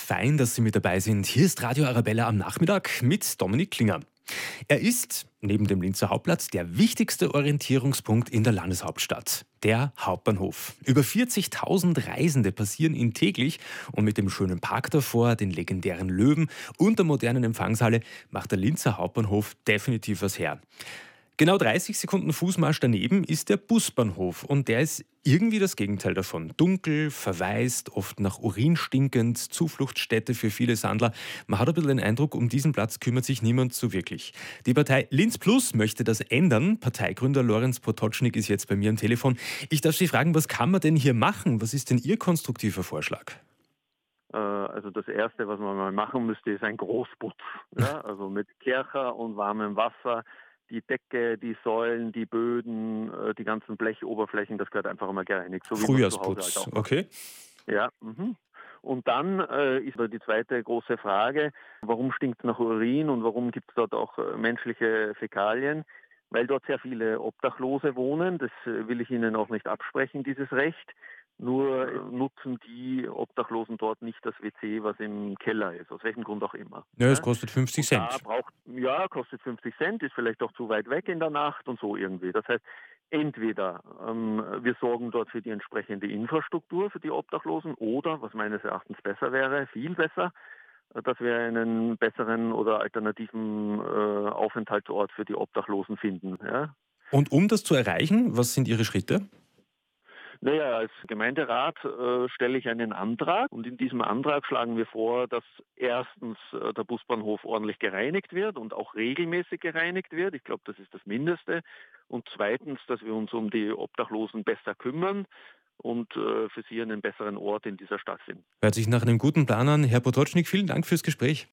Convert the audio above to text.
fein, dass Sie mit dabei sind. Hier ist Radio Arabella am Nachmittag mit Dominik Klinger. Er ist, neben dem Linzer Hauptplatz, der wichtigste Orientierungspunkt in der Landeshauptstadt. Der Hauptbahnhof. Über 40.000 Reisende passieren ihn täglich und mit dem schönen Park davor, den legendären Löwen und der modernen Empfangshalle macht der Linzer Hauptbahnhof definitiv was her. Genau 30 Sekunden Fußmarsch daneben ist der Busbahnhof und der ist irgendwie das Gegenteil davon. Dunkel, verwaist, oft nach Urin stinkend, Zufluchtsstätte für viele Sandler. Man hat ein bisschen den Eindruck, um diesen Platz kümmert sich niemand so wirklich. Die Partei Linz Plus möchte das ändern. Parteigründer Lorenz Potocznik ist jetzt bei mir am Telefon. Ich darf Sie fragen, was kann man denn hier machen? Was ist denn Ihr konstruktiver Vorschlag? Also das Erste, was man mal machen müsste, ist ein Großputz. Ja? Also mit Kercher und warmem Wasser. Die Decke, die Säulen, die Böden, die ganzen Blechoberflächen, das gehört einfach immer gereinigt, so wie man es zu Hause halt Frühjahrsputz, auch macht. okay. Ja, mhm. Und dann ist da die zweite große Frage, warum stinkt es nach Urin und warum gibt es dort auch menschliche Fäkalien? Weil dort sehr viele Obdachlose wohnen, das will ich Ihnen auch nicht absprechen, dieses Recht. Nur nutzen die Obdachlosen dort nicht das WC, was im Keller ist, aus welchem Grund auch immer. Ja, es Ja? kostet 50 Und da Cent. kostet 50 Cent, ist vielleicht auch zu weit weg in der Nacht und so irgendwie. Das heißt, entweder wir sorgen dort für die entsprechende Infrastruktur für die Obdachlosen oder, was meines Erachtens besser wäre, viel besser, dass wir einen besseren oder alternativen Aufenthaltsort für die Obdachlosen finden. Ja? Und um das zu erreichen, was sind Ihre Schritte? Naja, als Gemeinderat stelle ich einen Antrag und in diesem Antrag schlagen wir vor, dass erstens der Busbahnhof ordentlich gereinigt wird und auch regelmäßig gereinigt wird. Ich glaube, das ist das Mindeste. Und zweitens, dass wir uns um die Obdachlosen besser kümmern und für sie einen besseren Ort in dieser Stadt finden. Hört sich nach einem guten Plan an. Herr Potocznik, vielen Dank fürs Gespräch.